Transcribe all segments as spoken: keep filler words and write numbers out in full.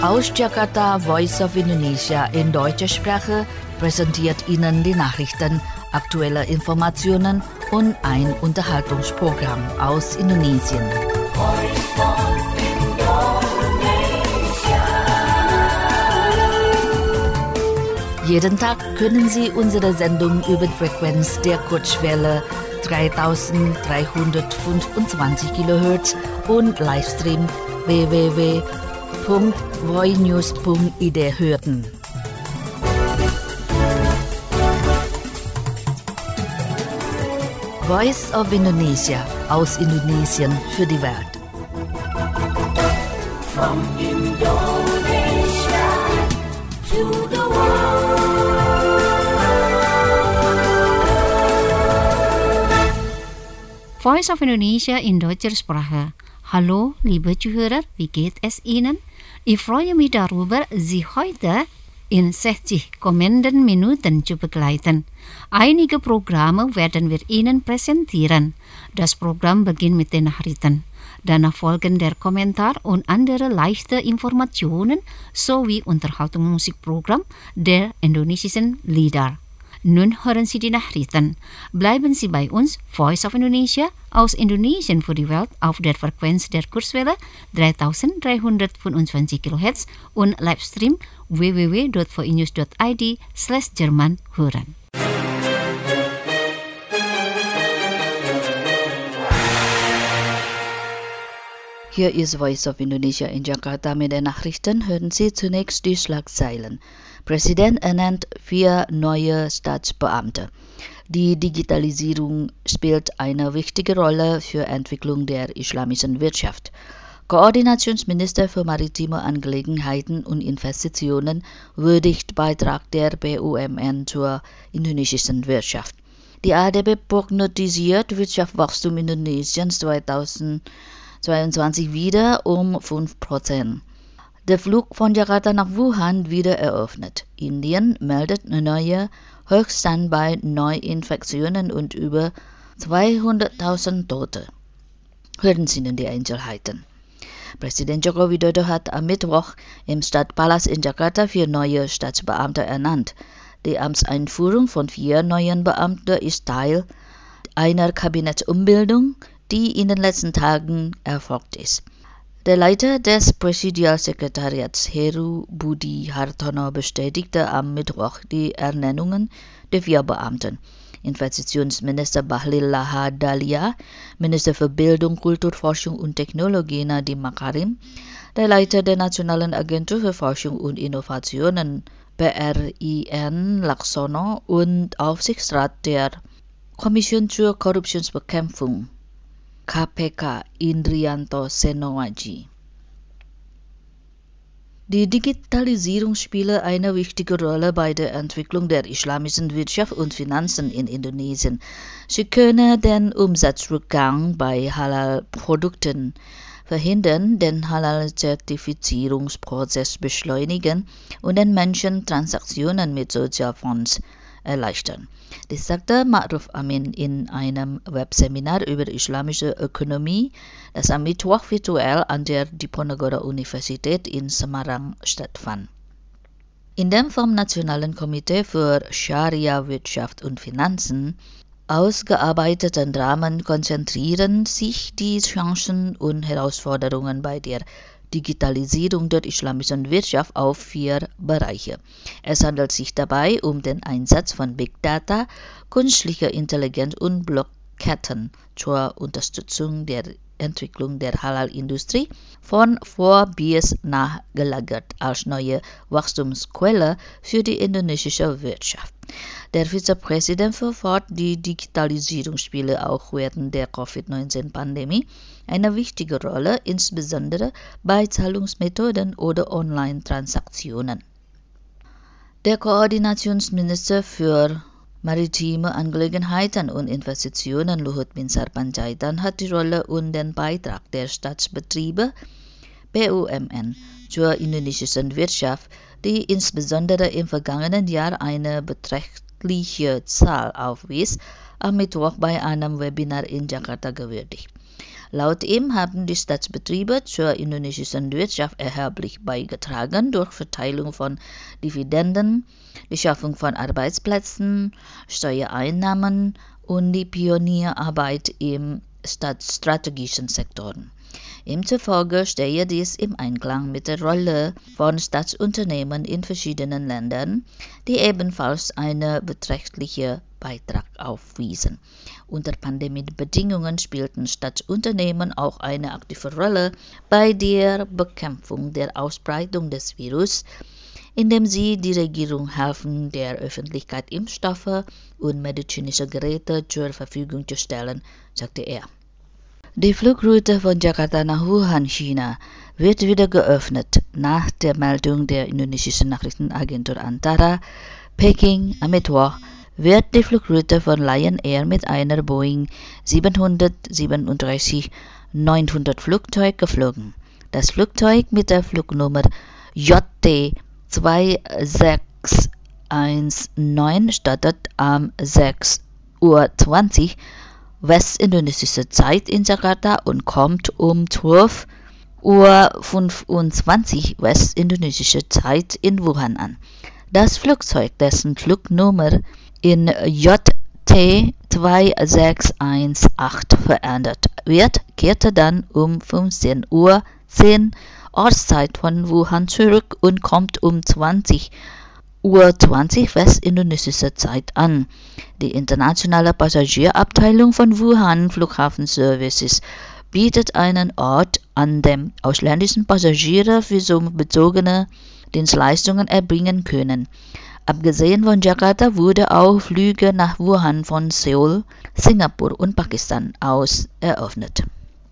Aus Jakarta, Voice of Indonesia in deutscher Sprache präsentiert Ihnen die Nachrichten, aktuelle Informationen und ein Unterhaltungsprogramm aus Indonesien. Jeden Tag können Sie unsere Sendung über die Frequenz der Kurzwelle dreitausenddreihundertfünfundzwanzig Kilohertz und Livestream w w w punkt voinews punkt i d hören. Voice of Indonesia aus Indonesien für die Welt. From Indonesia to the world. Voice of Indonesia in deutscher Sprache. Hallo, liebe Zuhörer, wie geht es Ihnen? Ich freue mich darüber, Sie heute in sechzig kommenden Minuten zu begleiten. Einige Programme werden wir Ihnen präsentieren. Das Programm beginnt mit den Nachrichten. Danach folgen der Kommentar und andere leichte Informationen sowie Unterhaltungsmusikprogramm der indonesischen Lieder. Nun hören Sie die Nachrichten. Bleiben Sie bei uns, Voice of Indonesia, aus Indonesien für die Welt auf der Frequenz der Kurzwelle dreitausenddreihundertfünfundzwanzig Kilohertz und Livestream w w w punkt voinews punkt i d slash Jerman hören. Hier ist Voice of Indonesia in Jakarta mit den Nachrichten. Hören Sie zunächst die Schlagzeilen. Präsident ernennt vier neue Staatsbeamte. Die Digitalisierung spielt eine wichtige Rolle für die Entwicklung der islamischen Wirtschaft. Koordinationsminister für maritime Angelegenheiten und Investitionen würdigt Beitrag der B U M N zur indonesischen Wirtschaft. Die A D B prognostisiert Wirtschaftswachstum Indonesiens zweitausendzweiundzwanzig wieder um fünf Prozent. Der Flug von Jakarta nach Wuhan wieder eröffnet. Indien meldet neue Höchststand bei Neuinfektionen und über zweihunderttausend Tote. Hören Sie nun die Einzelheiten. Präsident Joko Widodo hat am Mittwoch im Stadtpalast in Jakarta vier neue Staatsbeamte ernannt. Die Amtseinführung von vier neuen Beamten ist Teil einer Kabinettsumbildung, die in den letzten Tagen erfolgt ist. Der Leiter des Präsidialsekretariats Heru Budi Hartono bestätigte am Mittwoch die Ernennungen der vier Beamten. Investitionsminister Bahlil Lahadalia, Minister für Bildung, Kultur, Forschung und Technologie Nadiem Makarim, der Leiter der Nationalen Agentur für Forschung und Innovationen B R I N Laksono und Aufsichtsrat der Kommission zur Korruptionsbekämpfung K P K Indrianto Senoaji. Die Digitalisierung spielt eine wichtige Rolle bei der Entwicklung der islamischen Wirtschaft und Finanzen in Indonesien. Sie können den Umsatzrückgang bei Halal-Produkten verhindern, den Halal-Zertifizierungsprozess beschleunigen und den Menschen Transaktionen mit Sozialfonds erleichtern. Das sagte Ma'ruf Amin in einem Webseminar über islamische Ökonomie, das am Mittwoch virtuell an der Diponegoro-Universität in Semarang stattfand. In dem vom Nationalen Komitee für Scharia, Wirtschaft und Finanzen ausgearbeiteten Rahmen konzentrieren sich die Chancen und Herausforderungen bei der Digitalisierung der islamischen Wirtschaft auf vier Bereiche. Es handelt sich dabei um den Einsatz von Big Data, künstlicher Intelligenz und Blockketten zur Unterstützung der Entwicklung der Halal-Industrie von vor bis nach gelagert als neue Wachstumsquelle für die indonesische Wirtschaft. Der Vizepräsident verfort, die Digitalisierung spiele auch während der Covid neunzehn Pandemie eine wichtige Rolle, insbesondere bei Zahlungsmethoden oder Online-Transaktionen. Der Koordinationsminister für maritime Angelegenheiten und Investitionen Luhut Binsar Panjaitan hat die Rolle und den Beitrag der Staatsbetriebe B U M N zur indonesischen Wirtschaft, die insbesondere im vergangenen Jahr eine beträchtliche Zahl aufwies, am Mittwoch bei einem Webinar in Jakarta gewürdigt. Laut ihm haben die Staatsbetriebe zur indonesischen Wirtschaft erheblich beigetragen durch Verteilung von Dividenden, die Schaffung von Arbeitsplätzen, Steuereinnahmen und die Pionierarbeit im staatsstrategischen Sektoren. Ihm zufolge stehe dies im Einklang mit der Rolle von Staatsunternehmen in verschiedenen Ländern, die ebenfalls einen beträchtlichen Beitrag aufwiesen. Unter Pandemiebedingungen spielten Staatsunternehmen auch eine aktive Rolle bei der Bekämpfung der Ausbreitung des Virus, indem sie die Regierung helfen, der Öffentlichkeit Impfstoffe und medizinische Geräte zur Verfügung zu stellen, sagte er. Die Flugroute von Jakarta nach Wuhan, China, wird wieder geöffnet, nach der Meldung der indonesischen Nachrichtenagentur Antara. Peking am Mittwoch wird die Flugroute von Lion Air mit einer Boeing siebenhundertsiebenunddreißig neunhundert Flugzeug geflogen. Das Flugzeug mit der Flugnummer J T zwei sechs eins neun startet am sechs Uhr zwanzig westindonesische Zeit in Jakarta und kommt um zwölf Uhr fünfundzwanzig westindonesische Zeit in Wuhan an. Das Flugzeug, dessen Flugnummer in J T zwei sechs eins acht verändert wird, kehrte dann um fünfzehn Uhr zehn Ortszeit von Wuhan zurück und kommt um zwanzig Uhr zwanzig westindonesische Zeit an. Die internationale Passagierabteilung von Wuhan Flughafen Services bietet einen Ort, an dem ausländische Passagiere visumbezogene Dienstleistungen erbringen können. Abgesehen von Jakarta wurde auch Flüge nach Wuhan von Seoul, Singapur und Pakistan aus eröffnet.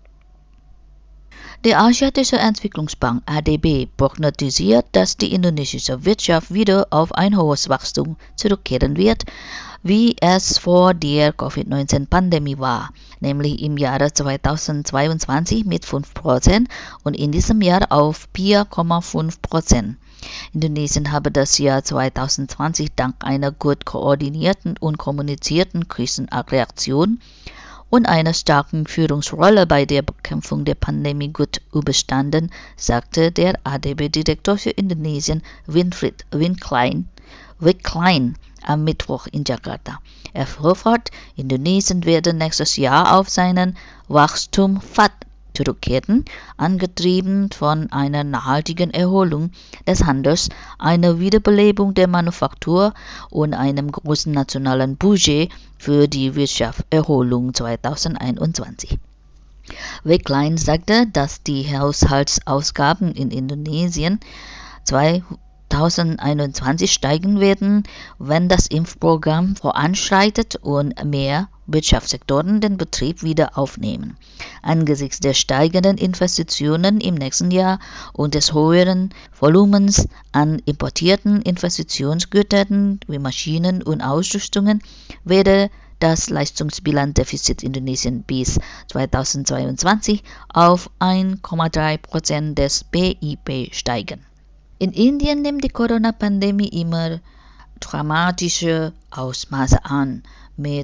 Die Asiatische Entwicklungsbank A D B prognostisiert, dass die indonesische Wirtschaft wieder auf ein hohes Wachstum zurückkehren wird, wie es vor der Covid neunzehn Pandemie war, nämlich im Jahre zweitausendzweiundzwanzig mit fünf Prozent und in diesem Jahr auf vier Komma fünf Prozent. Indonesien habe das Jahr zweitausendzwanzig dank einer gut koordinierten und kommunizierten Krisenreaktion und einer starken Führungsrolle bei der Bekämpfung der Pandemie gut überstanden, sagte der A D B-Direktor für Indonesien Winfried Wicklein, Wicklein am Mittwoch in Jakarta. Er fuhr fort, Indonesien werde nächstes Jahr auf seinen Wachstumspfad zurückkehren, angetrieben von einer nachhaltigen Erholung des Handels, einer Wiederbelebung der Manufaktur und einem großen nationalen Budget für die Wirtschaftserholung zweitausendeinundzwanzig. Wicklein sagte, dass die Haushaltsausgaben in Indonesien zweitausendeinundzwanzig steigen werden, wenn das Impfprogramm voranschreitet und mehr Wirtschaftssektoren den Betrieb wieder aufnehmen. Angesichts der steigenden Investitionen im nächsten Jahr und des höheren Volumens an importierten Investitionsgütern wie Maschinen und Ausrüstungen werde das Leistungsbilanzdefizit Indonesien bis zweitausendzweiundzwanzig auf eins Komma drei Prozent des B I P steigen. In Indien nimmt die Corona-Pandemie immer dramatische Ausmaße an. Mit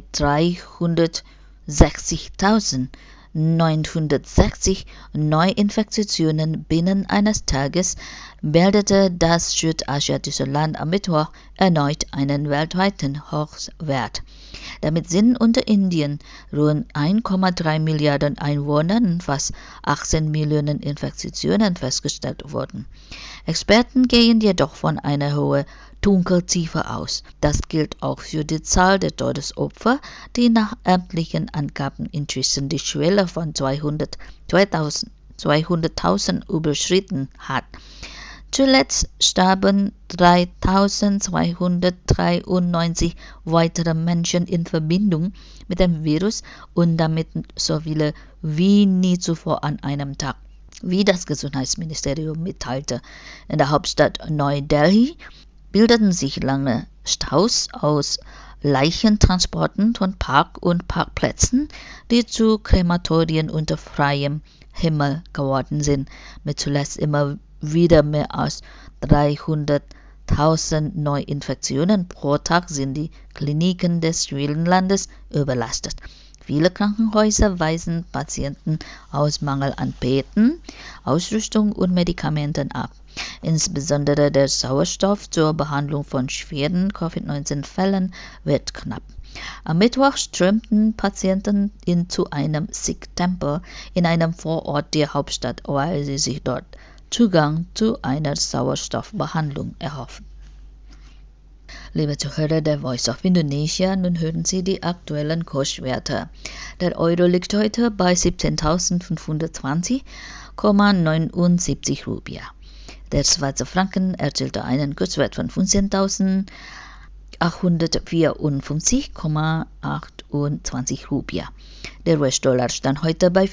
dreihundertsechzigtausendneunhundertsechzig Neuinfektionen binnen eines Tages meldete das südasiatische Land am Mittwoch erneut einen weltweiten Hochwert. Damit sind unter Indien rund eins Komma drei Milliarden Einwohnern fast achtzehn Millionen Infektionen festgestellt worden. Experten gehen jedoch von einer hohen Dunkelziffer aus. Das gilt auch für die Zahl der Todesopfer, die nach amtlichen Angaben inzwischen die Schwelle von zweihunderttausend überschritten hat. Zuletzt starben dreitausendzweihundertdreiundneunzig weitere Menschen in Verbindung mit dem Virus und damit so viele wie nie zuvor an einem Tag, wie das Gesundheitsministerium mitteilte. In der Hauptstadt Neu-Delhi bildeten sich lange Staus aus Leichentransporten von Park- und Parkplätzen, die zu Krematorien unter freiem Himmel geworden sind, mit zuletzt immer wieder mehr als dreihunderttausend Neuinfektionen pro Tag sind die Kliniken des Schwedenlandes überlastet. Viele Krankenhäuser weisen Patienten aus Mangel an Betten, Ausrüstung und Medikamenten ab. Insbesondere der Sauerstoff zur Behandlung von schweren Covid neunzehn Fällen wird knapp. Am Mittwoch strömten Patienten in zu einem Sikh-Tempel in einem Vorort der Hauptstadt, weil sie sich dort Zugang zu einer Sauerstoffbehandlung erhoffen. Liebe Zuhörer der Voice of Indonesia, nun hören Sie die aktuellen Kurswerte. Der Euro liegt heute bei siebzehntausendfünfhundertzwanzig Komma neunundsiebzig Rupiah. Der Schweizer Franken erzielte einen Kurswert von fünfzehntausendachthundertvierundfünfzig Komma achtundzwanzig Rupiah. Der U S-Dollar stand heute bei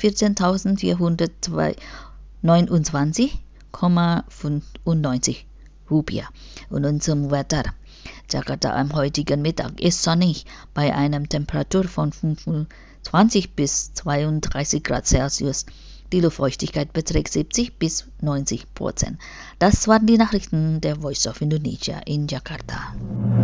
vierzehntausendvierhundertneunundzwanzig Komma fünfundneunzig Rupiah. Und nun zum Wetter. Jakarta am heutigen Mittag ist sonnig bei einer Temperatur von fünfundzwanzig bis zweiunddreißig Grad Celsius. Die Luftfeuchtigkeit beträgt siebzig bis neunzig Prozent. Das waren die Nachrichten der Voice of Indonesia in Jakarta.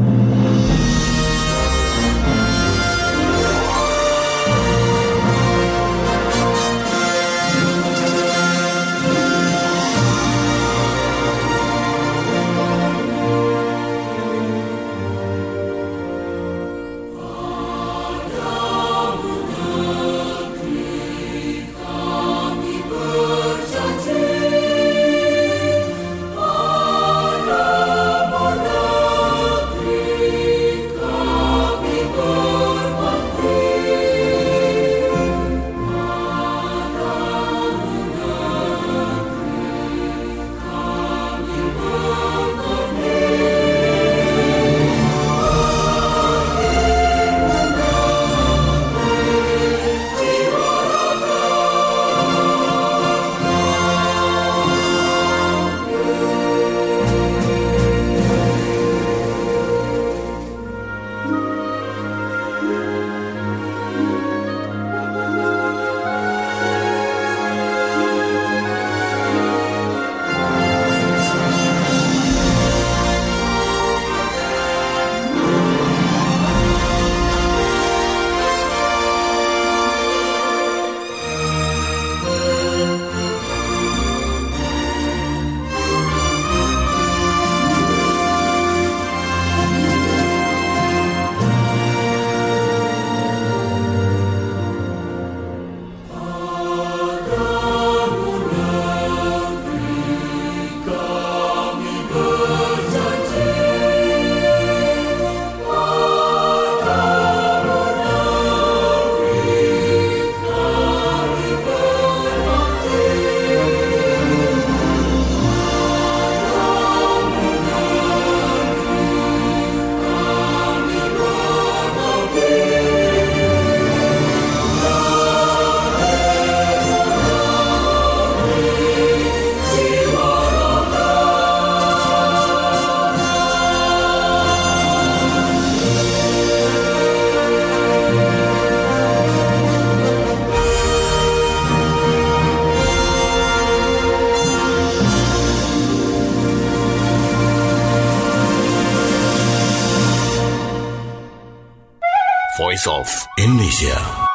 Voice of Indonesia.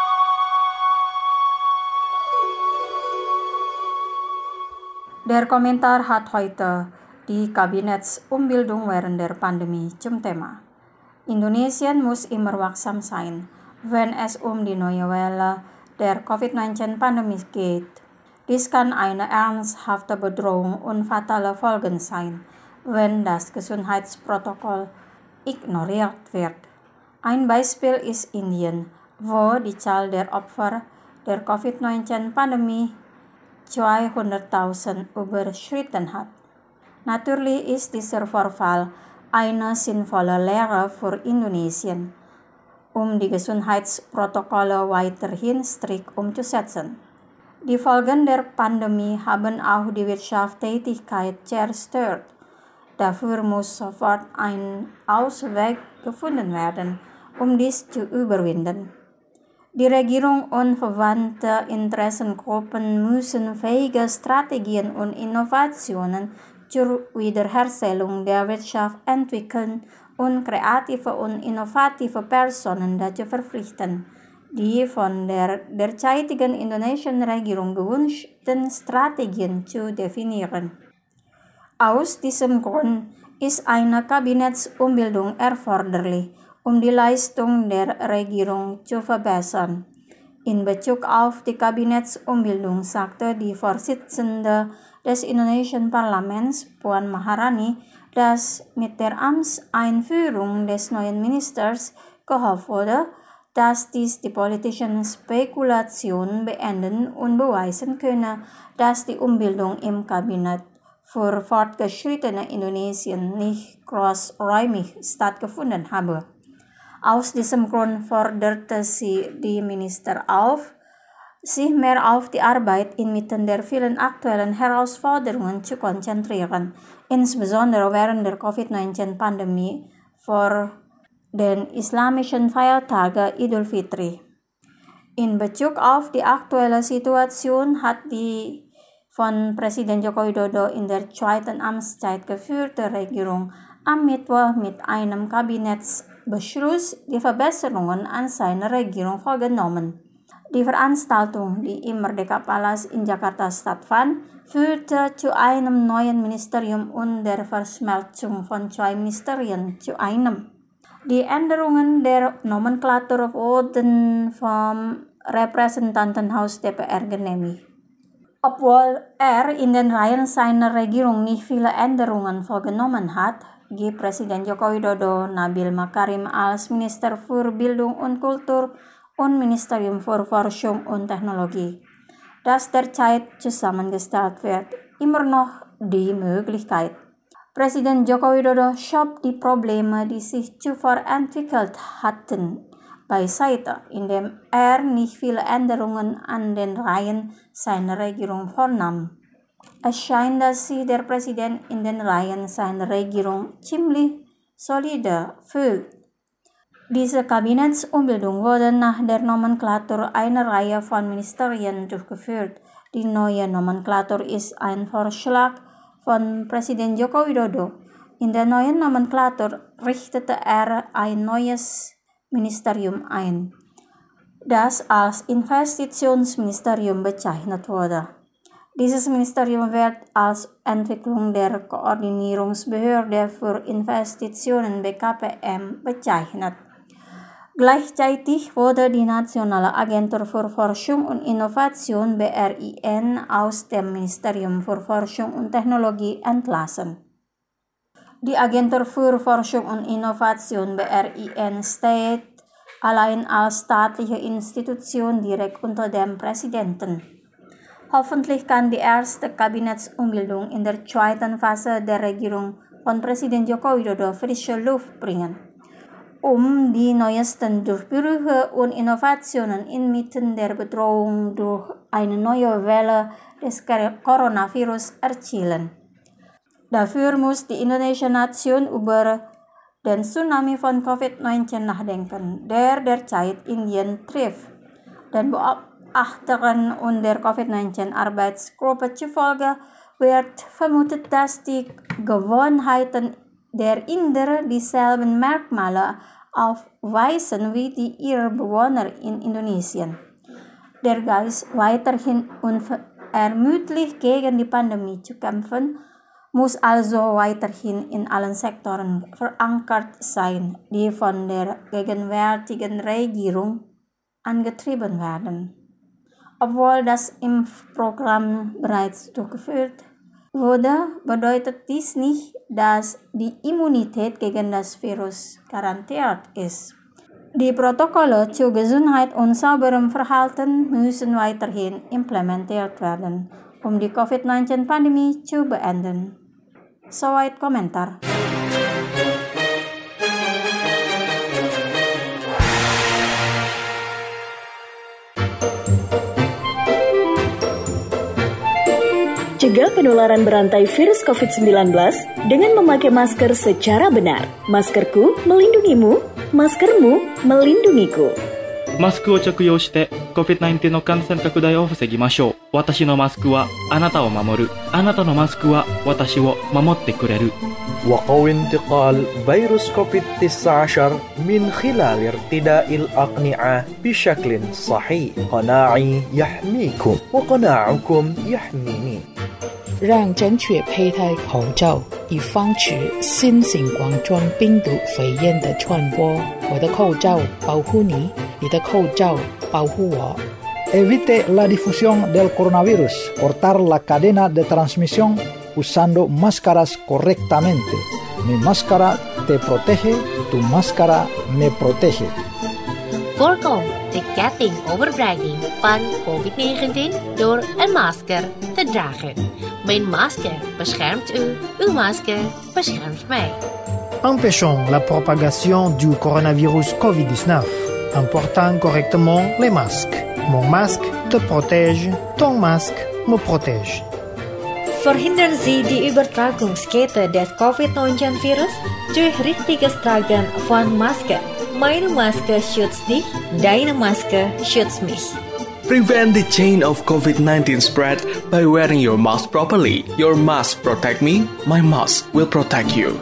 Der Kommentar hat heute die Kabinettsumbildung während der Pandemie zum Thema. Indonesien muss immer wachsam sein, wenn es um die neue Welle der Covid neunzehn-Pandemie geht. Dies kann eine ernsthafte Bedrohung und fatale Folgen sein, wenn das Gesundheitsprotokoll ignoriert wird. Ein Beispiel ist Indien, wo die Zahl der Opfer der Covid neunzehn-Pandemie zweihunderttausend überschritten hat. Natürlich ist dieser Vorfall eine sinnvolle Lehre für Indonesien, um die Gesundheitsprotokolle weiterhin strikt umzusetzen. Die Folgen der Pandemie haben auch die Wirtschaftstätigkeit zerstört. Dafür muss sofort ein Ausweg gefunden werden, um dies zu überwinden. Die Regierung und verwandte Interessengruppen müssen fähige Strategien und Innovationen zur Wiederherstellung der Wirtschaft entwickeln und kreative und innovative Personen dazu verpflichten, die von der derzeitigen indonesischen Regierung gewünschten Strategien zu definieren. Aus diesem Grund ist eine Kabinettsumbildung erforderlich, um die Leistung der Regierung zu verbessern. In Bezug auf die Kabinettsumbildung sagte die Vorsitzende des indonesischen Parlaments, Puan Maharani, dass mit der Amtseinführung des neuen Ministers gehofft wurde, dass dies die politischen Spekulationen beenden und beweisen könne, dass die Umbildung im Kabinett für fortgeschrittene Indonesien nicht großräumig stattgefunden habe. Aus diesem Grund forderte sie die Minister auf, sich mehr auf die Arbeit inmitten der vielen aktuellen Herausforderungen zu konzentrieren, insbesondere während der Covid neunzehn-Pandemie vor den islamischen Feiertagen Idul Fitri. In Bezug auf die aktuelle Situation hat die von Präsident Joko Widodo in der zweiten Amtszeit geführte Regierung am Mittwoch mit einem Kabinettsbeschluss die Verbesserungen an seiner Regierung vorgenommen. Die Veranstaltung, die im Merdeka Palace in Jakarta stattfand, führte zu einem neuen Ministerium und der Verschmelzung von zwei Ministerien zu einem. Die Änderungen der Nomenklatur wurden vom Repräsentantenhaus D P R genehmigt. Obwohl er in den Reihen seiner Regierung nicht viele Änderungen vorgenommen hat, gibt Präsident Joko Widodo Nadiem Makarim als Minister für Bildung und Kultur und Ministerium für Forschung und Technologie, das derzeit zusammengestellt wird, immer noch die Möglichkeit. Präsident Joko Widodo schob die Probleme, die sich zuvor entwickelt hatten, beiseite, indem er nicht viele Änderungen an den Reihen seiner Regierung vornahm. Es scheint, dass sich der Präsident in den Reihen seiner Regierung ziemlich solide fühlt. Diese Kabinettsumbildung wurde nach der Nomenklatur einer Reihe von Ministerien durchgeführt. Die neue Nomenklatur ist ein Vorschlag von Präsident Joko Widodo. In der neuen Nomenklatur richtete er ein neues Ministerium ein, das als Investitionsministerium bezeichnet wurde. Dieses Ministerium wird als Entwicklung der Koordinierungsbehörde für Investitionen B K P M bezeichnet. Gleichzeitig wurde die Nationale Agentur für Forschung und Innovation B R I N aus dem Ministerium für Forschung und Technologie entlassen. Die Agentur für Forschung und Innovation B R I N steht allein als staatliche Institution direkt unter dem Präsidenten. Hoffentlich kann die erste Kabinettsumbildung in der zweiten Phase der Regierung von Präsident Joko Widodo frische Luft bringen, um die neuesten Durchbrüche und Innovationen inmitten der Bedrohung durch eine neue Welle des Coronavirus erzielen. Dafür muss die indonesische Nation über den Tsunami von Covid neunzehn nachdenken, der derzeit Indien trifft. Den Beobachtern und der Covid neunzehn-Arbeitsgruppe zufolge wird vermutet, dass die Gewohnheiten der Inder dieselben Merkmale aufweisen wie die ihrer Bewohner in Indonesien. Der Geist, weiterhin unermüdlich gegen die Pandemie zu kämpfen, muss also weiterhin in allen Sektoren verankert sein, die von der gegenwärtigen Regierung angetrieben werden. Obwohl das Impfprogramm bereits durchgeführt wurde, bedeutet dies nicht, dass die Immunität gegen das Virus garantiert ist. Die Protokolle zur Gesundheit und sauberem Verhalten müssen weiterhin implementiert werden, um die Covid neunzehn-Pandemie zu beenden. Soweit Komentar. Cegah penularan berantai virus covid sembilan belas dengan memakai masker secara benar. Maskerku melindungimu, maskermu melindungiku. マスクを着用して コビッドナインティーン の感染拡大を防ぎましょう。私のマスクはあなたを守る。あなたのマスクは私を守ってくれる。 وقوي انتقال فيروس كوفيد تسعة عشر من خلال ارتداء الأقنعة بشكل صحيح. قناعي يحميكم وقناعكم يحميني. 让正确佩戴口罩，以防止新型冠状病毒肺炎的传播。我的口罩保护你，你的口罩保护我。 Evite la difusión del coronavirus. Cortar la cadena de transmisión usando máscaras correctamente. Mi máscara te protege, tu máscara me protege. Voorkom de ketting overbrenging van covid negentien door een masker te dragen. Mijn masker beschermt u, uw masker beschermt mij. Empêchons la propagation du coronavirus covid dix-neuf en portant correctement les masques. Mon masque te protège, ton masque me protège. Verhindern Sie die Übertragungskette des covid neunzehn Virus durch richtiges Tragen von Maske. Meine Maske schützt dich, deine Maske schützt mich. Prevent the chain of covid nineteen spread by wearing your mask properly. Your mask protect me, my mask will protect you.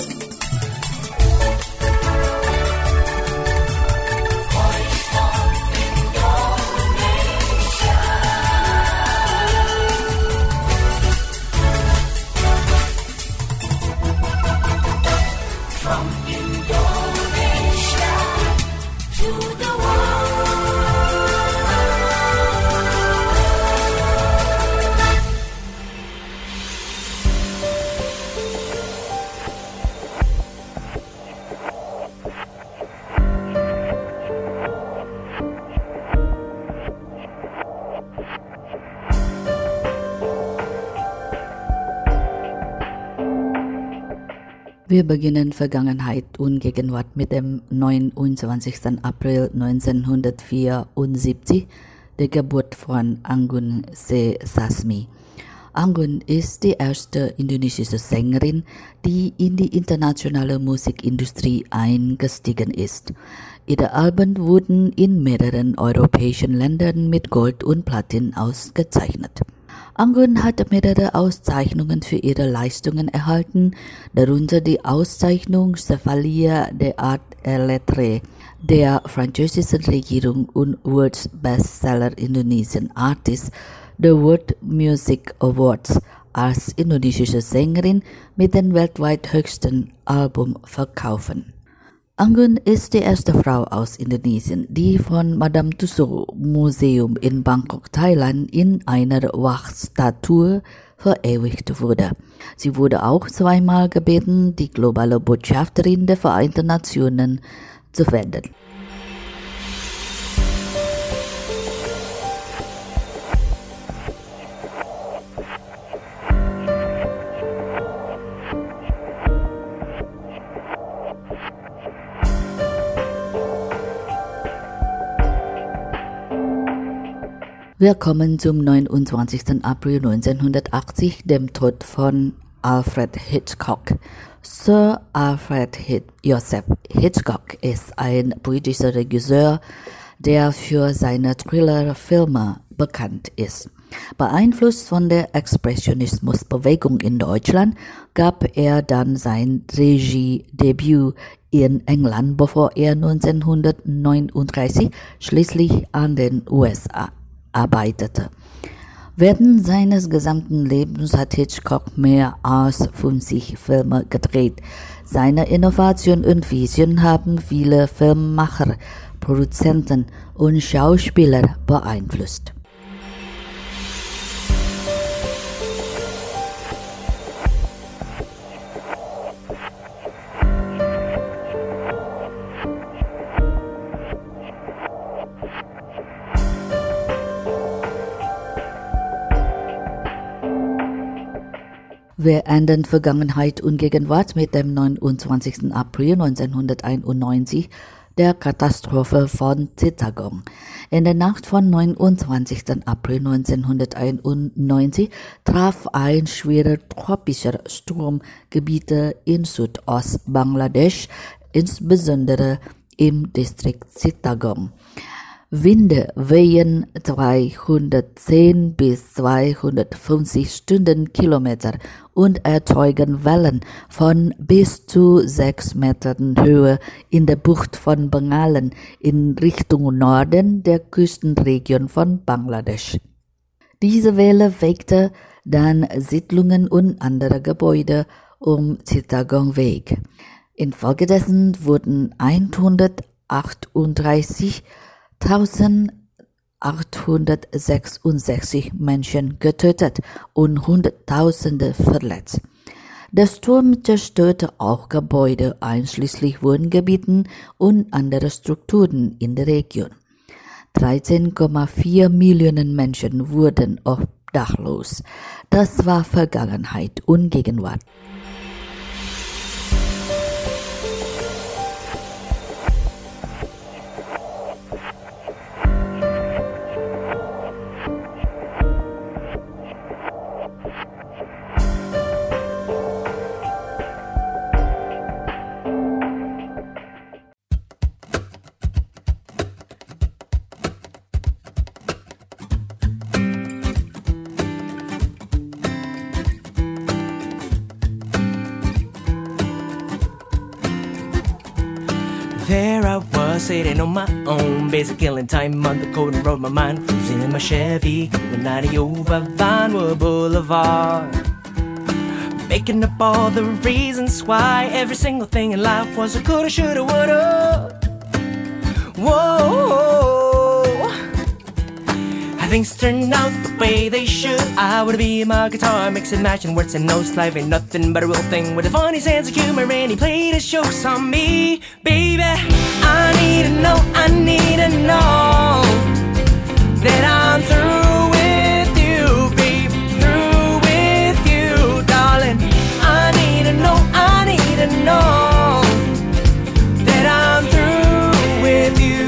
Wir beginnen Vergangenheit und Gegenwart mit dem neunundzwanzigsten April neunzehnhundertvierundsiebzig, der Geburt von Anggun C. Sasmi. Anggun ist die erste indonesische Sängerin, die in die internationale Musikindustrie eingestiegen ist. Ihre Alben wurden in mehreren europäischen Ländern mit Gold und Platin ausgezeichnet. Anggun hat mehrere Auszeichnungen für ihre Leistungen erhalten, darunter die Auszeichnung Chevalier des Arts et Lettres der französischen Regierung und World Bestseller Indonesian Artist, the World Music Awards, als indonesische Sängerin mit den weltweit höchsten Albumverkaufen. Anggun ist die erste Frau aus Indonesien, die von Madame Tussauds Museum in Bangkok, Thailand, in einer Wachstatue verewigt wurde. Sie wurde auch zweimal gebeten, die globale Botschafterin der Vereinten Nationen zu werden. Wir kommen zum neunundzwanzigsten April neunzehnhundertachtzig, dem Tod von Alfred Hitchcock. Sir Alfred Hit- Joseph Hitchcock ist ein britischer Regisseur, der für seine Thriller-Filme bekannt ist. Beeinflusst von der Expressionismusbewegung in Deutschland gab er dann sein Regiedebüt in England, bevor er neunzehnhundertneununddreißig schließlich an den U S A arbeitete. Während seines gesamten Lebens hat Hitchcock mehr als fünfzig Filme gedreht. Seine Innovation und Vision haben viele Filmemacher, Produzenten und Schauspieler beeinflusst. Wir enden Vergangenheit und Gegenwart mit dem neunundzwanzigsten April neunzehnhunderteinundneunzig, der Katastrophe von Chittagong. In der Nacht von neunundzwanzigsten April neunzehnhunderteinundneunzig traf ein schwerer tropischer Sturm Gebiete in Südost-Bangladesch, insbesondere im Distrikt Chittagong. Winde wehen zweihundertzehn bis zweihundertfünfzig Stundenkilometer und erzeugen Wellen von bis zu sechs Metern Höhe in der Bucht von Bengalen in Richtung Norden der Küstenregion von Bangladesch. Diese Welle weckte dann Siedlungen und andere Gebäude um Chittagong weg. Infolgedessen wurden hundertachtunddreißigtausendachthundertsechsundsechzig Menschen getötet und Hunderttausende verletzt. Der Sturm zerstörte auch Gebäude einschließlich Wohngebieten und andere Strukturen in der Region. dreizehn Komma vier Millionen Menschen wurden obdachlos. Das war Vergangenheit und Gegenwart. There I was, sitting on my own, basically killing time on the corner road, my mind cruising in my Chevy, going ninety over Vinewood Boulevard, making up all the reasons why every single thing in life was a coulda, shoulda, woulda. Whoa, things turned out the way they should. I would be my guitar, mixing, matching words and notes. Life ain't nothing but a real thing with a funny sense of humor, and he played his jokes on me, baby. I need to know, I need to know that I'm through with you, babe, through with you, darling. I need to know, I need to know that I'm through with you.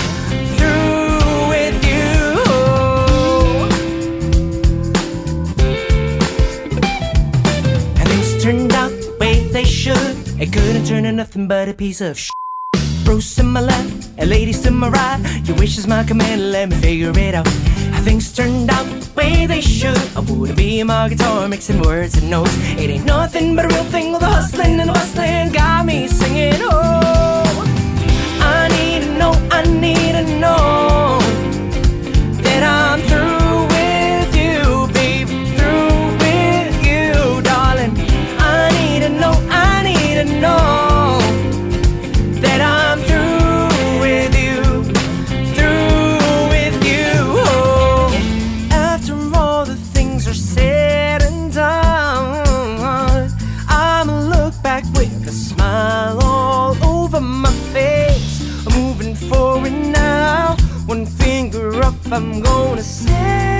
Turned out the way they should. It couldn't turn to nothing but a piece of shit. Bruce in my left, and ladies to my right. Your wish is my command, let me figure it out. How things turned out the way they should. I wouldn't be my guitar mixing words and notes. It ain't nothing but a real thing with the hustling and the bustling got me singing. Oh, I need to know, I need to know that I'm through with you, babe, through with you, darling. I need to know, I need to know that I'm through with you, through with you. Oh, after all the things are said and done, I'ma look back with a smile all over my face. I'm moving forward now, one finger up, I'm gonna say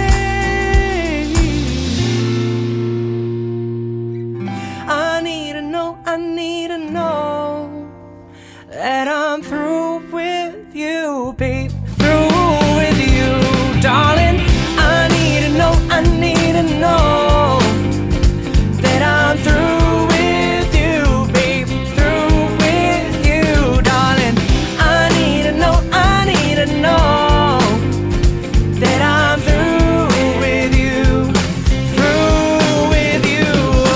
I need to know, I need to know that I'm through with you, babe, through with you, darling. I need to know, I need to know that I'm through with you, babe, through with you, darling. I need to know, I need to know that I'm through with you, through with you.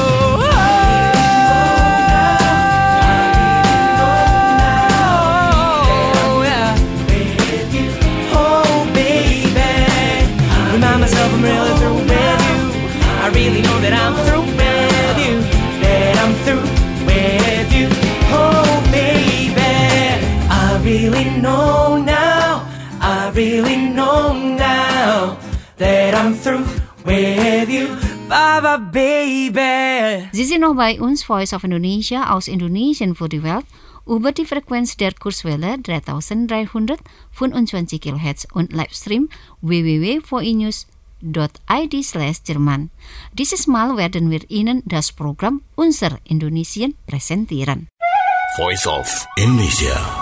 I'm really through with you. I really know that I'm through with you, that I'm through with you. Oh baby, I really know now, I really know now that I'm through with you. Bye bye baby. Sie sind noch bei uns, Voice of Indonesia aus Indonesien für die Welt, über die Frequenz der Kurzwelle dreitausenddreihundertfünfundzwanzig Kilohertz und Livestream w w w punkt voinews punkt i d slash Jerman. Dieses Mal werden wir Ihnen das Programm Unser Indonesien präsentieren. Voice of Indonesia.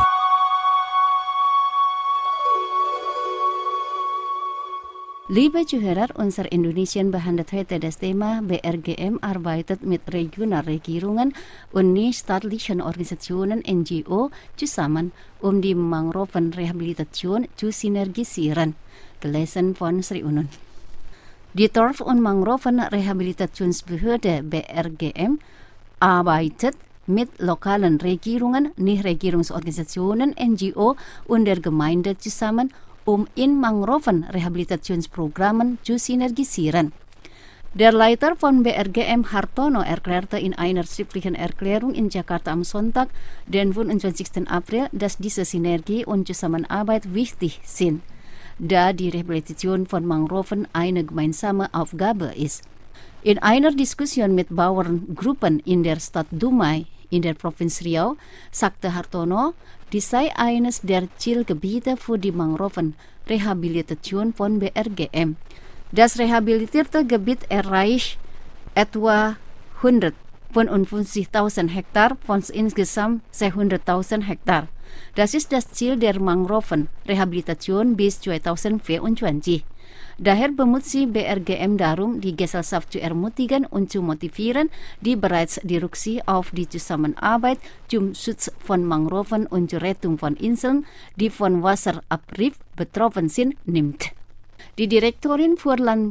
Liebe Zuhörer, unser Indonesien behandelt heute das Thema B R G M arbeitet mit Regionalregierungen und nichtstaatlichen Organisationen N G O zusammen, um die Mangrovenrehabilitation zu synergisieren. Gelesen von Sri Unun. Die Torf- und Mangrovenrehabilitationsbehörde B R G M arbeitet mit lokalen Regierungen, Nichtregierungsorganisationen, N G O und der Gemeinde zusammen, um in Mangrovenrehabilitationsprogrammen zu synergisieren. Der Leiter von B R G M Hartono erklärte in einer schriftlichen Erklärung in Jakarta am Sonntag, den fünfundzwanzigsten April, dass diese Synergie und Zusammenarbeit wichtig sind, da die Rehabilitation von Mangroven eine gemeinsame Aufgabe ist. In einer Diskussion mit Bauerngruppen in der Stadt Dumai in der Provinz Riau sagte Hartono, dies sei eines der Zielgebiete für die Mangrovenrehabilitation von B R G M. Das rehabilitierte Gebiet erreicht etwa hundertfünfundfünfzigtausend Hektar von insgesamt zweihunderttausend Hektar. Das ist das Ziel der Mangrovenrehabilitation bis zweitausendvierundzwanzig. Daher bemüht sich B R G M darum, die Gesellschaft zu ermutigen und zu motivieren, die bereits die Rücksicht auf die Zusammenarbeit zum Schutz von Mangroven und zur Rettung von Inseln, die von Wasserabrieb betroffen sind, nimmt. Die Direktorin für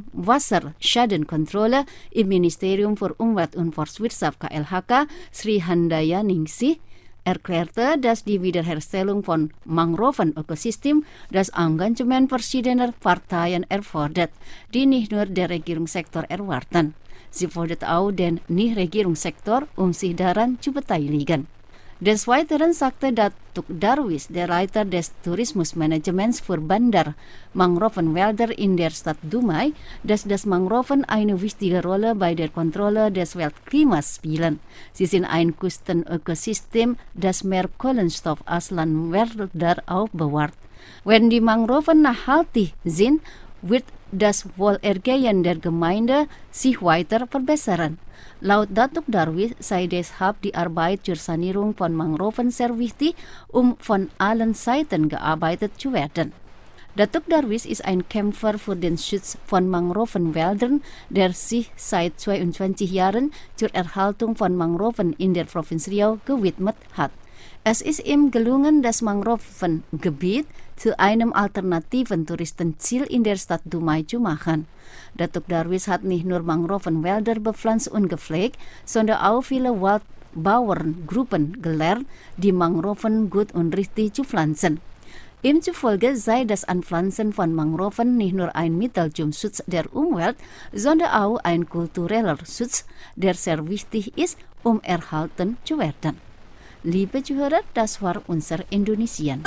Landwasserschadenkontrolle im Ministerium für Umwelt und Forstwirtschaft K L H K, Sri Handaya Ningsih, erklärte, dass die Wiederherstellung von Mangroven-Ökosystem das Engagement verschiedener Parteien erfordert, die nicht nur der Regierungssektor erwarten. Sie fordert auch den Nichtregierungssektor, um sich daran zu beteiligen. Des Weiteren sagte Datuk Darwis, der Leiter des Tourismusmanagements für Bandar Mangrovenwälder in der Stadt Dumai, dass das Mangroven eine wichtige Rolle bei der Kontrolle des Weltklimas spielen. Sie sind ein Küstenökosystem, das mehr Kohlenstoff als Landwälder aufbewahrt. Wenn die Mangroven nachhaltig sind, wird das Wohlergehen der Gemeinde sich weiter verbessern. Laut Datuk Darwis sei deshalb die Arbeit zur Sanierung von Mangroven sehr wichtig, um von allen Seiten gearbeitet zu werden. Datuk Darwis ist ein Kämpfer für den Schutz von Mangrovenwäldern, der sich seit zweiundzwanzig Jahren zur Erhaltung von Mangroven in der Provinz Riau gewidmet hat. Es ist ihm gelungen, das Mangrovengebiet zu einem alternativen Touristenziel in der Stadt Dumai zu machen. Datuk Darwis hat nicht nur Mangrovenwälder bepflanzt und gepflegt, sondern auch viele Waldbauerngruppen gelernt, die Mangroven gut und richtig zu pflanzen. Ihm zufolge sei das Anpflanzen von Mangroven nicht nur ein Mittel zum Schutz der Umwelt, sondern auch ein kultureller Schutz, der sehr wichtig ist, um erhalten zu werden. Liebe Zuhörer, das war unser Indonesien.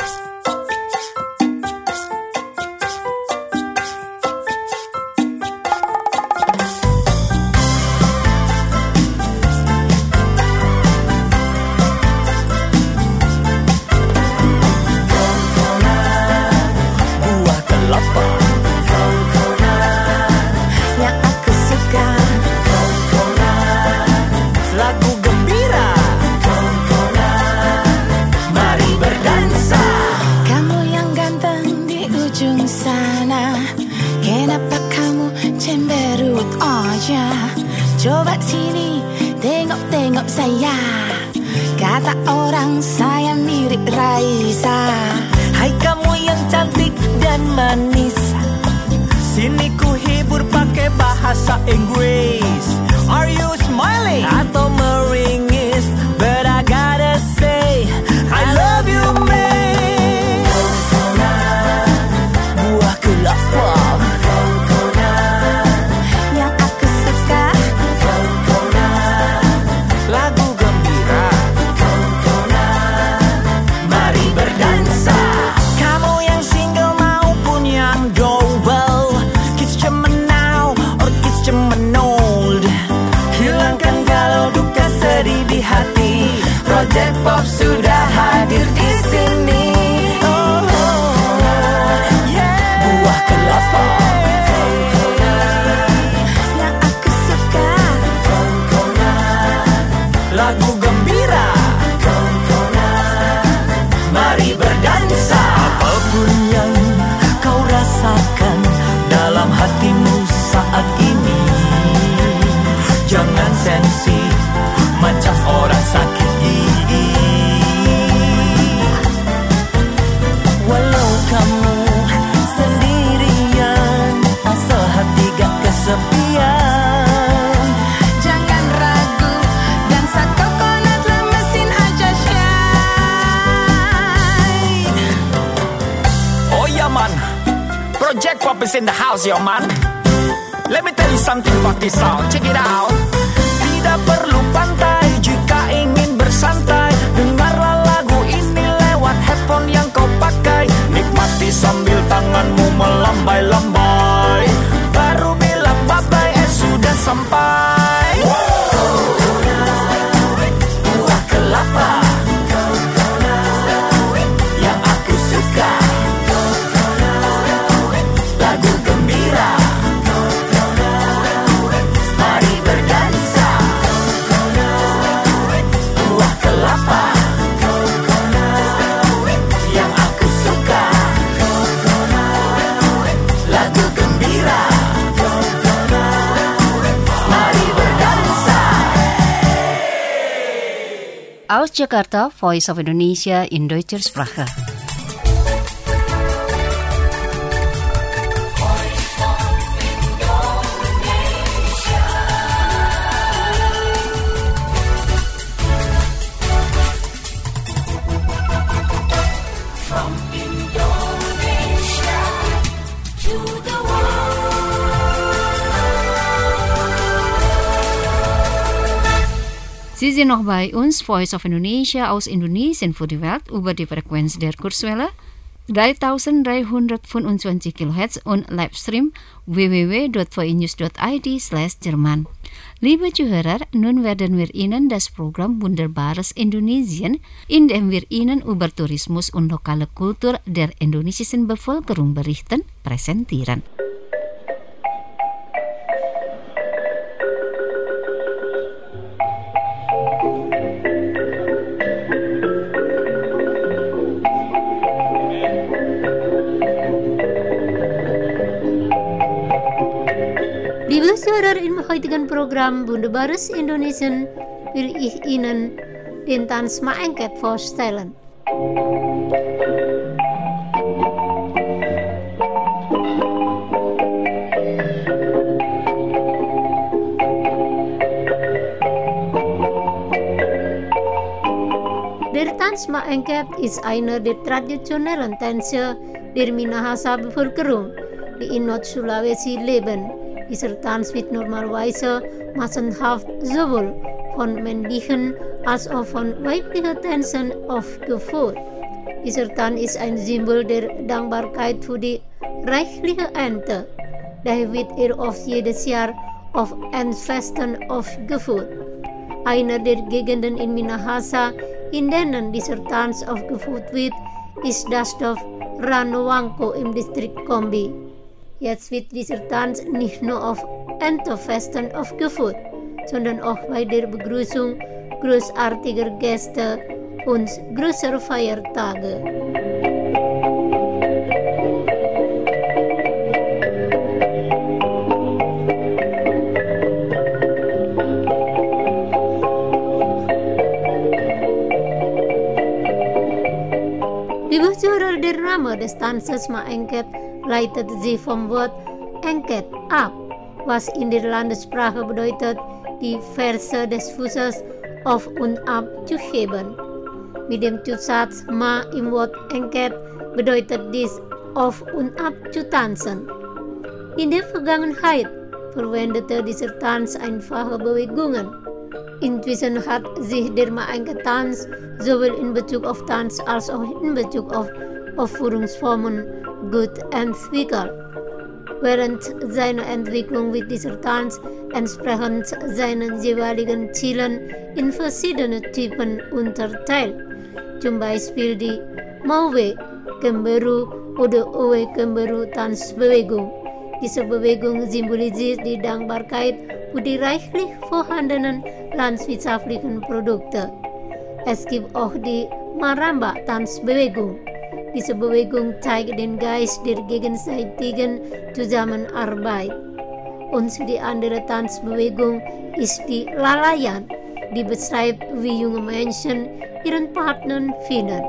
Coba sini, tengok-tengok saya. Kata orang saya mirip Raisa. Hai kamu yang cantik dan manis, sini ku hibur pakai bahasa Inggris. Are you smiling atau meringis? But I gotta say, I love you, man. Buah kelapa. Project Pop sudah hadir di sini. Oh, yeah. Buah kelapa yang aku suka. Lagu gembira. Mari berdansa. Apapun yang kau rasakan dalam hati sensi macam orang sakit gigi. Walau kamu sendirian, asal hati gak kesepian, jangan ragu, dansa coconut lah mesin aja shine. Oh yeah man, Project Pop is in the house yo man. Let me tell you something about this sound, check it out. Tidak perlu pantai jika ingin bersantai, dengarlah lagu ini lewat headphone yang kau pakai. Nikmati sambil tanganmu melambai-lambai, baru bilang bye-bye, eh sudah sampai. Buah kelapa yang aku suka, lagu gembira, mari berdansa. Buah kelapa yang aku suka, lagu gembira, mari berdansa. Aus Jakarta, Voice of Indonesia in Deutscher Sprache. Sie sind noch bei uns, Voice of Indonesia aus Indonesien für die Welt über die Frequenz der Kurzwelle dreitausenddreihundertfünfundzwanzig Kilohertz und Livestream w w w punkt v i news punkt i d slash Jerman. Liebe Zuhörer, nun werden wir Ihnen das Programm Wunderbares Indonesien, in dem wir Ihnen über Tourismus und lokale Kultur der indonesischen Bevölkerung berichten, präsentieren. Liebe Zuhörer, im heutigen Programm Wunderbares Indonesien will ich Ihnen den Tanz Maengket vorstellen. Der Tanz Maengket ist einer der traditionellen Tänze der Minahasa-Bevölkerung, die in Nord-Sulawesi leben. Dieser Tanz wird normalerweise massenhaft sowohl von männlichen als auch von weiblichen Tänzern aufgeführt. Dieser Tanz ist ein Symbol der Dankbarkeit für die reichliche Ernte. Daher wird er oft jedes Jahr auf Ernstfesten aufgeführt. Einer der Gegenden in Minahasa, in denen dieser Tanz aufgeführt wird, ist das Dorf Ranowangko im Distrikt Kombi. Jetzt wird dieser Tanz nicht nur auf Erntefesten aufgeführt, sondern auch bei der Begrüßung großartiger Gäste und größerer Feiertage. Liebe Zuhörer, der Name des Tanzes Maengket leitet sich vom Wort Engket ab, was in der Landessprache bedeutet, die Ferse des Fußes auf und ab zu heben. Mit dem Zusatz Ma im Wort Engket bedeutet dies auf und ab zu tanzen. In der Vergangenheit verwendete dieser Tanz einfache Bewegungen. Inzwischen hat sich der Maengket-Tanz sowohl in Bezug auf Tanz als auch in Bezug auf Aufführungsformen gut entwickelt. Während seiner Entwicklung wird dieser Tanz entsprechend seinen jeweiligen Zielen in verschiedene Typen unterteilt, zum Beispiel die Mawe, Kemberu oder Owe Kemberu Tanzbewegung. Diese Bewegung symbolisiert die Dankbarkeit für die reichlich vorhandenen landwirtschaftlichen Produkte. Es gibt auch die Maramba Tanzbewegung. Diese Bewegung zeigt den Geist der gegenseitigen Zusammenarbeit. Uns die andere Tanzbewegung ist die Lalayan, die beschreibt, wie junge Menschen ihren Partner finden.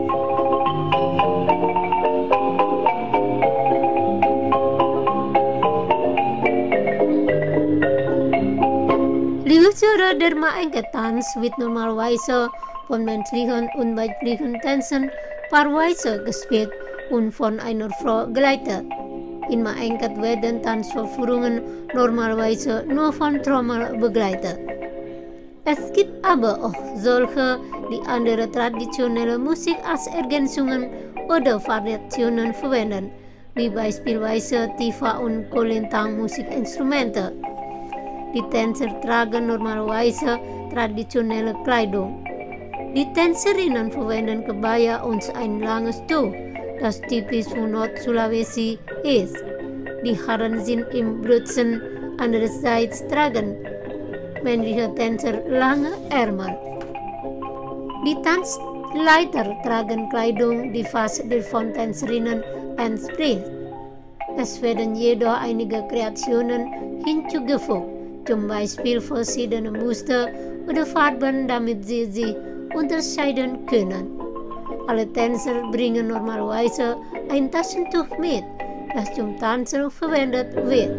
Liebe Zuhörer, der Maenke-Tanz wird normalerweise von menschlichen und weiblichen Tänzern paarweise gespielt und von einer Frau geleitet. In Maenket werden Tanzvorführungen normalerweise nur von Trommel begleitet. Es gibt aber auch solche, die andere traditionelle Musik als Ergänzungen oder Variationen verwenden, wie beispielsweise Tifa und Kolintang Musikinstrumente. Die Tänzer tragen normalerweise traditionelle Kleidung. Die Tänzerinnen verwenden Kebaya und ein langes Tuch, das typisch für Nord-Sulawesi ist. Die Herren sind im Brützen, andererseits tragen männliche Tänzer lange Ärmel. Die Tanzleiter tragen Kleidung, die fast der von Tänzerinnen entspricht. Es werden jedoch einige Kreationen hinzugefügt, zum Beispiel verschiedene Muster oder Farben, damit sie sie unterscheiden können. Alle Tänzer bringen normalerweise ein Taschentuch mit, das zum Tanzen verwendet wird.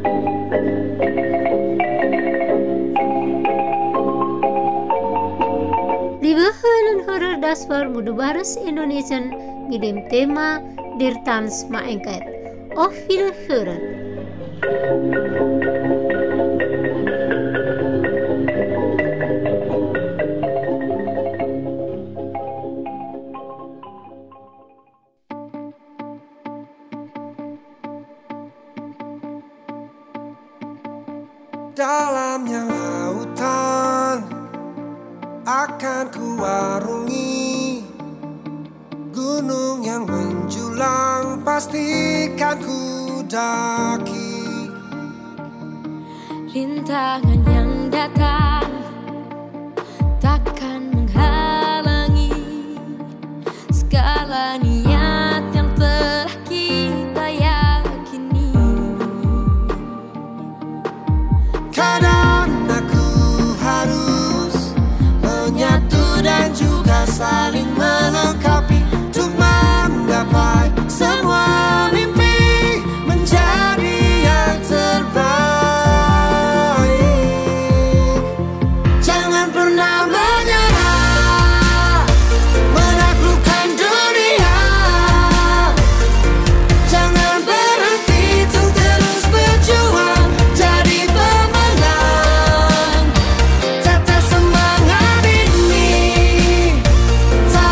Liebe Hörer, das war Mudabares Indonesian mit dem Thema Der Tanz Maenket. Auf Wiederhören! Dalamnya lautan akan kuarungi, gunung yang menjulang pastikan ku daki. Rintangan yang datang takkan menghalangi segala niat yang telah kita yakini. Kadang aku harus menyatu dan juga saling melengkapi untuk menggapai semua mimpi menjadi yang terbaik. Jangan pernah menyerah, menaklukkan dunia. Jangan berhenti untuk terus berjuang jadi pemenang. Tetap semangat ini, tak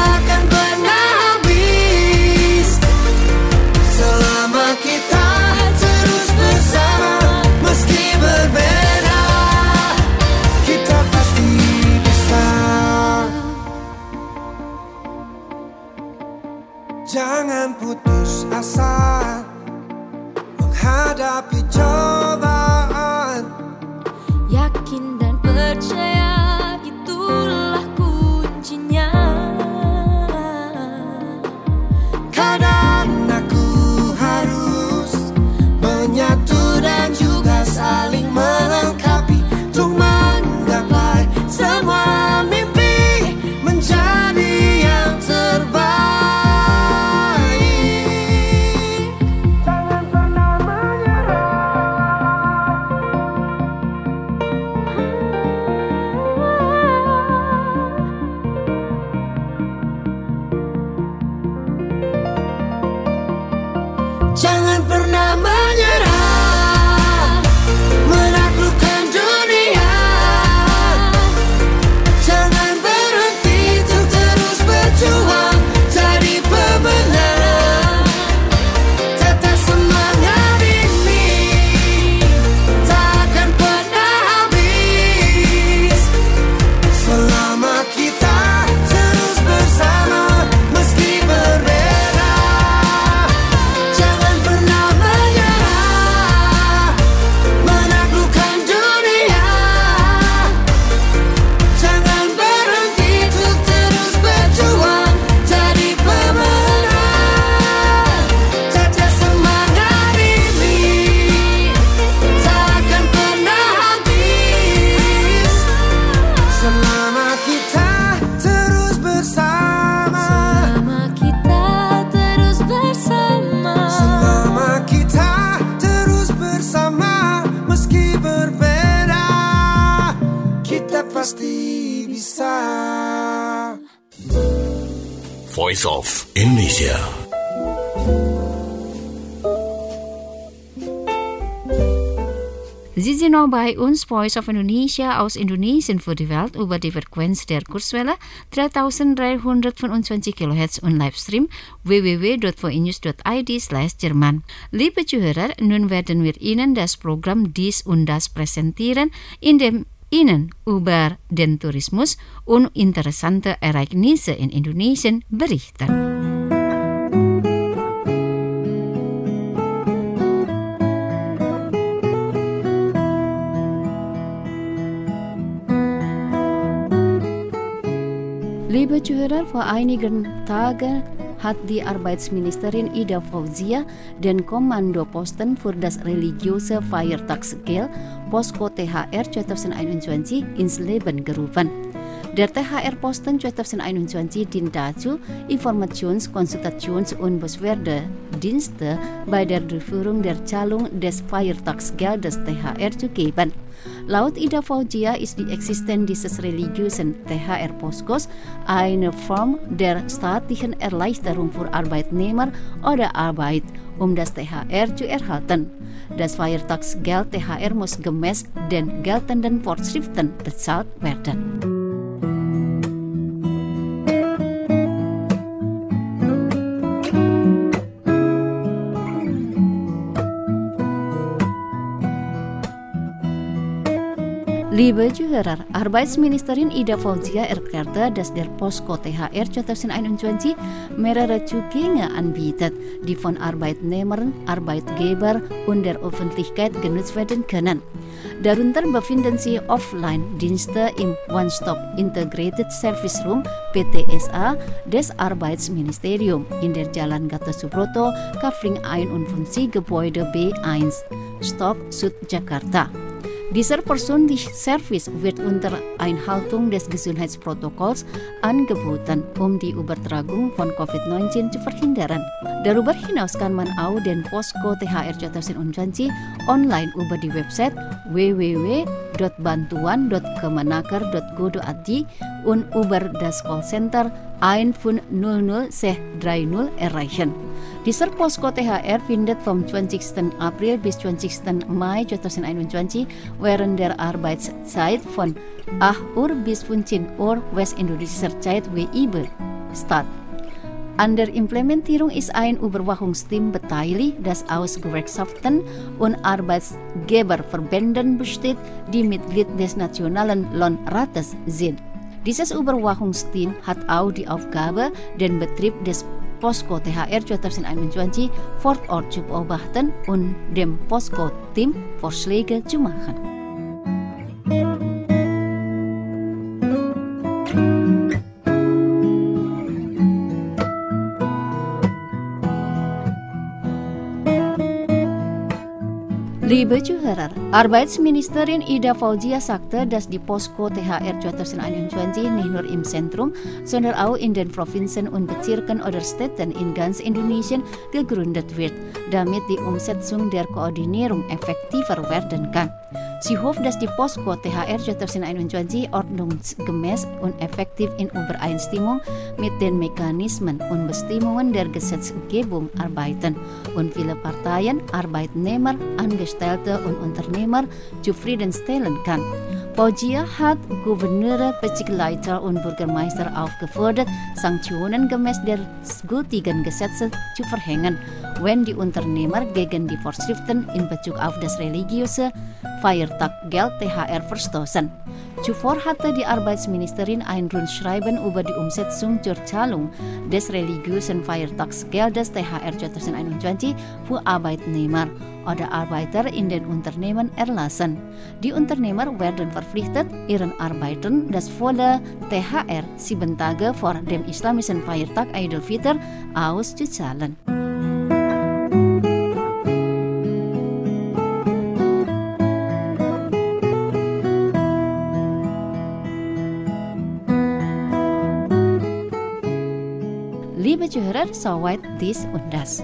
pasti bisa. Voice of Indonesia. Sie sind noch bei uns, Voice of Indonesia aus Indonesien für die Welt über die Frequenz der Kurzwelle dreitausenddreihundertfünfundzwanzig Kilohertz und Livestream w w w punkt v i news punkt i d slash Jerman. Liebe Zuhörer, nun werden wir Ihnen das Programm Dies und Das präsentieren, in dem Ihnen über den Tourismus und interessante Ereignisse in Indonesien berichten. Liebe Zuhörer, vor einigen Tagen hat die Arbeitsministerin Ida Fauzia den Kommandoposten für das religiöse Feiertagsgeld Posko T H R zweitausendeinundzwanzig ins Leben gerufen. Der T H R-Posten zweitausendeinundzwanzig dient dazu, Informations-, Konsultations- und Beschwerdedienste bei der Durchführung der Zahlung des Feiertagsgeldes T H R zu geben. Laut Ida Fauzia ist die Existenz dieses religiösen T H R-Poskos eine Form der staatlichen Erleichterung für Arbeitnehmer oder Arbeit, um das T H R zu erhalten. Das Feiertagsgeld T H R muss gemäß den geltenden Vorschriften bezahlt werden. Liebe Zuhörer, Arbeitsministerin Ida Fauzia erklärte, dass der Posko T H R zweitausendeinundzwanzig mehrere Zugänge anbietet, die von Arbeitnehmern, Arbeitgeber und der Öffentlichkeit genutzt werden können. Darunter befinden sich Offline-Dienste im One-Stop Integrated Service Room P T S A des Arbeitsministeriums in der Jalan Gatot Subroto, Kafling einundfünfzig, Gebäude B eins, Stok Süd, Jakarta. Dieser persönliche Service wird unter Einhaltung des Gesundheitsprotokolls angeboten, um die Übertragung von Covid neunzehn zu verhindern. Darüber hinaus kann man auch den Posko T H R zweitausendeinundzwanzig online über die Website w w w punkt bantuan punkt kemenaker punkt go punkt a d und über das Callcenter fünfhundertsechzig dreißig erreichen. Dieser Posko T H R findet vom zwanzigsten April bis zwanzigsten Mai zweitausendeinundzwanzig während der Arbeitszeit von acht Uhr bis fünfzehn Uhr westindonesischer Zeit W I B statt. An der Implementierung ist ein Überwachungsteam beteiligt, das aus Gewerkschaften und Arbeitgeberverbänden besteht, die Mitglied des Nationalen Lohnrates sind. Dieses Überwachungsteam hat auch die Aufgabe, den Betrieb des Posko T H R zweitausendeinundzwanzig vor Ort zu beobachten und dem Posko-Team Vorschläge zu machen. Liebe Zuhörer, Arbeitsministerin Ida Fauzia sagte, dass die Posko T H R zweitausendeinundzwanzig nicht nur im Zentrum, sondern auch in den Provinzen und Bezirken oder Städten in ganz Indonesien gegründet wird, damit die Umsetzung der Koordinierung effektiver werden kann. Sie hofft, dass die Posko T H R zweitausendeinundzwanzig ordnungsgemäß und effektiv in Übereinstimmung mit den Mechanismen und Bestimmungen der Gesetzgebung arbeiten und viele Parteien, Arbeitnehmer, Angestellte und Unternehmer zufriedenstellen kann. Fauzia hat Gouverneure, Bezirksleiter und Bürgermeister aufgefordert, Sanktionen gemäß der gültigen Gesetze zu verhängen, wenn die Unternehmer gegen die Vorschriften in Bezug auf das religiöse Feiertaggeld T H R verstoßen. Zuvor hatte die Arbeitsministerin ein Rundschreiben über die Umsetzung zur Zahlung des religiösen Feiertagsgeldes T H R zweitausendeinundzwanzig für Arbeitnehmer oder Arbeiter in den Unternehmen erlassen. Die Unternehmer werden verpflichtet, ihren Arbeitern das volle T H R sieben Tage vor dem islamischen Feiertag Idul Fitr auszuzahlen. Liebe Zuhörer, soweit dies und das.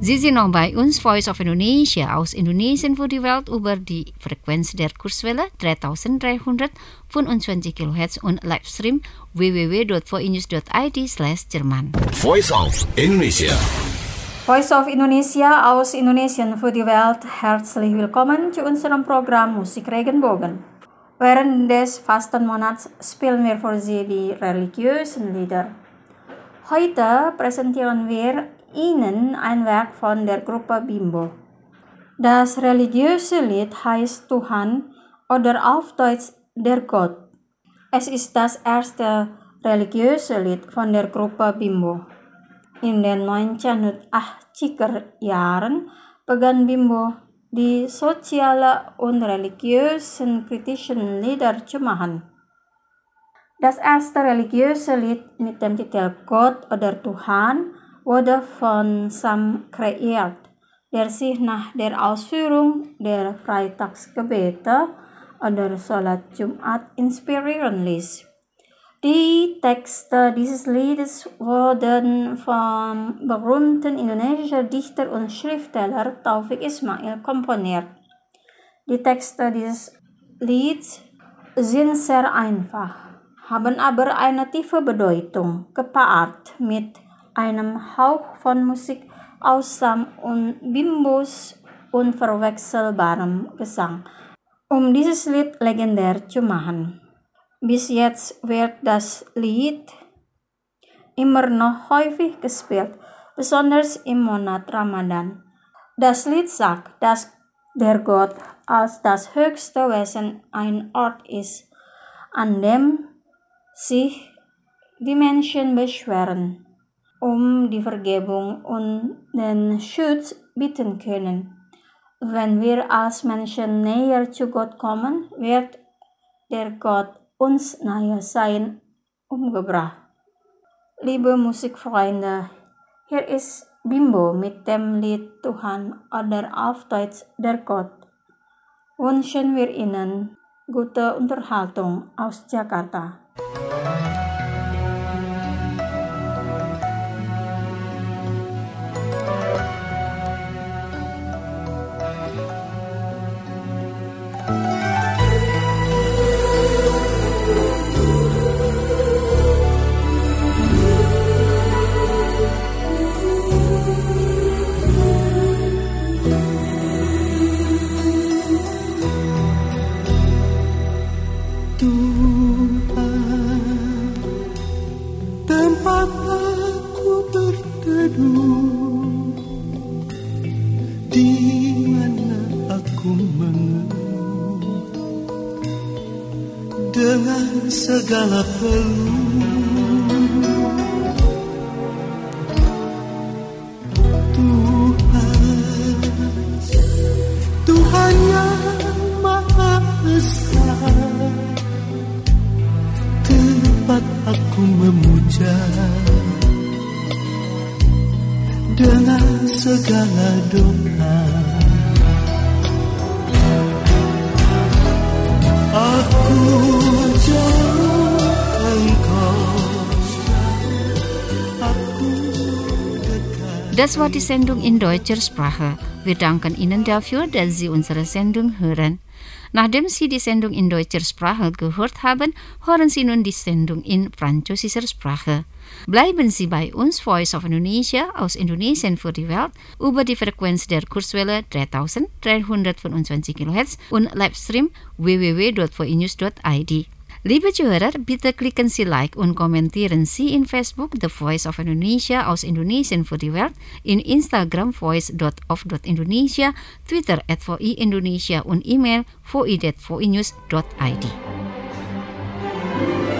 Sie sind noch bei uns, Voice of Indonesia, aus Indonesien für die Welt über die Frequenz der Kurzwelle dreitausenddreihundertfünfundzwanzig Kilohertz und Livestream w w w dot voinews dot i d slash Jerman. Voice of Indonesia. Voice of Indonesia aus Indonesien für die Welt. Herzlich willkommen zu unserem Programm Musik Regenbogen. Während des Fastenmonats spielen wir für Sie die religiösen Lieder. Heute präsentieren wir Ihnen ein Werk von der Gruppe Bimbo. Das religiöse Lied heißt Tuhan oder auf Deutsch Der Gott. Es ist das erste religiöse Lied von der Gruppe Bimbo. In den neunzehnhundertachtziger Jahren begann Bimbo die soziale und religiösen kritischen Lieder zu machen. Das erste religiöse Lied mit dem Titel Gott oder Tuhan wurde von Sam kreiert, der sich nach der Ausführung der Freitagsgebete oder Salat Jumat inspirieren ließ. Die Texte dieses Liedes wurden vom berühmten indonesischen Dichter und Schriftsteller Taufik Ismail komponiert. Die Texte dieses Lieds sind sehr einfach, haben aber eine tiefe Bedeutung, gepaart mit einem Hauch von Musik aus Sam und Bimbos unverwechselbarem Gesang, um dieses Lied legendär zu machen. Bis jetzt wird das Lied immer noch häufig gespielt, besonders im Monat Ramadan. Das Lied sagt, dass der Gott als das höchste Wesen ein Ort ist, an dem sich die Menschen beschweren, um die Vergebung und den Schutz bitten können. Wenn wir als Menschen näher zu Gott kommen, wird der Gott uns nahe sein umgebracht. Liebe Musikfreunde, hier ist Bimbo mit dem Lied Tuhan oder auf Deutsch Der Gott. Wünschen wir Ihnen gute Unterhaltung aus Jakarta. Segala peluh Tuhan, Tuhan yang Maha Esa, tempat aku memuja dengan segala doa. Aku jauh engkau, aku dekat. Das war die Sendung in deutscher Sprache. Wir danken Ihnen dafür, dass Sie unsere Sendung hören. Nachdem Sie die Sendung in deutscher Sprache gehört haben, hören Sie nun die Sendung in französischer Sprache. Bleiben Sie bei uns, Voice of Indonesia aus Indonesien für die Welt, über die Frequenz der Kurzwelle dreitausenddreihundertfünfundzwanzig Kilohertz und Livestream w w w dot voinews dot i d. Liebe Zuhörer, bitte klicken Sie Like und kommentieren Sie in Facebook The Voice of Indonesia aus Indonesien für die Welt, in Instagram voice dot of dot indonesia, Twitter at voi indonesia und E-Mail voi at voinews dot i d.